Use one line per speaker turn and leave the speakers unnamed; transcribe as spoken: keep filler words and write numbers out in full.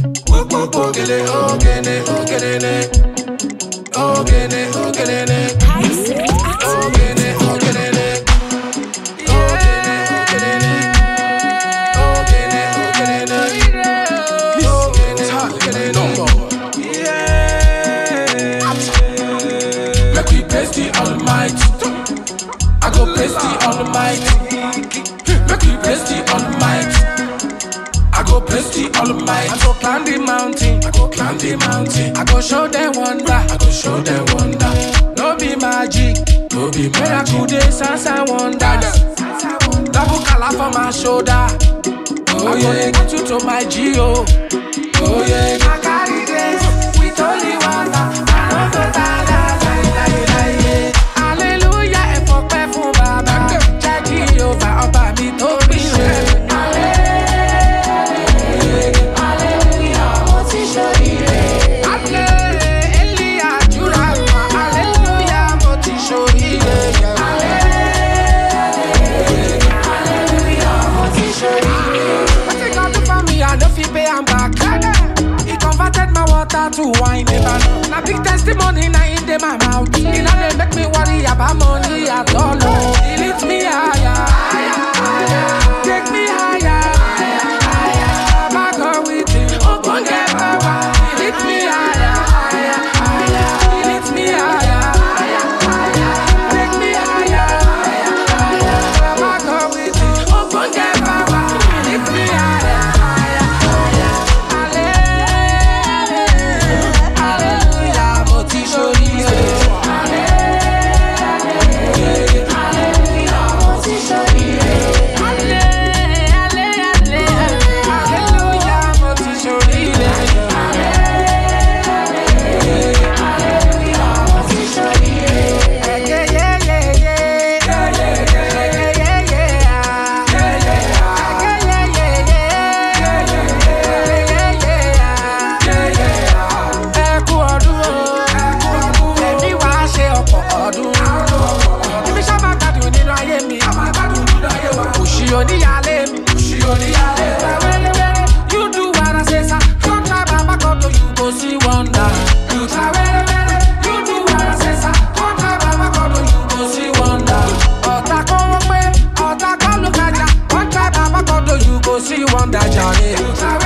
Ogene, ogene, ogene, ogene, ogene, ogene, ogene. I go bless the Almighty. Make you bless the Almighty. I go bless the Almighty. I go climb the mountain. I go climb the mountain. I go show them wonder. I go show them wonder. No be magic. No be miracle day, signs and wonders. Double color for my shoulder. Oh I yeah. Go get you to my Geo. Oh yeah. I carry this with only wonder. I don't go die, die, die, die, die. Hallelujah, and for for Baba. Jackie over Oba mi to be real. Hallelujah, what is your name? Hallelujah, Jura. Hallelujah, what is your name? Hallelujah, what is your name? What you got to for me? I know fi pay am back. He converted my water to wine. Na big testimony na in the my mouth. He not dey make me worry about money at all. He lifts me higher, take me higher. My God with him, oh gon get power. He lifts me higher, he lifts me higher, take me higher. My God with him, oh gon get power. He lifts me higher. You do what I say, sir. Come try Baba God, you go see wonder. You try you do what I say, sir. Come try Baba God, you go see wonder. Ota come away, Ota come look at ya. Come try Baba God, you go see wonder, Johnny.